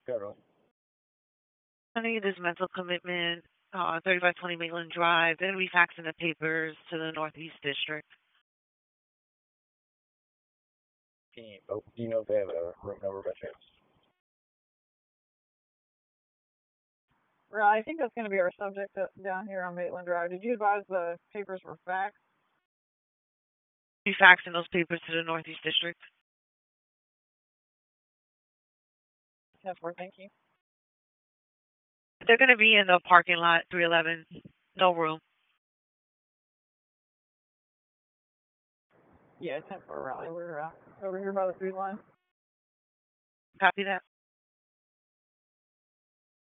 Federal. I need this mental commitment, 3520 Maitland Drive. They're going to be faxing the papers to the Northeast District. Do you know if they have a room number by chance? Right, I think that's going to be our subject down here on Maitland Drive. Did you advise the papers were faxed? Be faxing those papers to the Northeast District. That's where, thank you. They're going to be in the parking lot, 311. No room. Yeah, temporarily. We're over here by the food line. Copy that.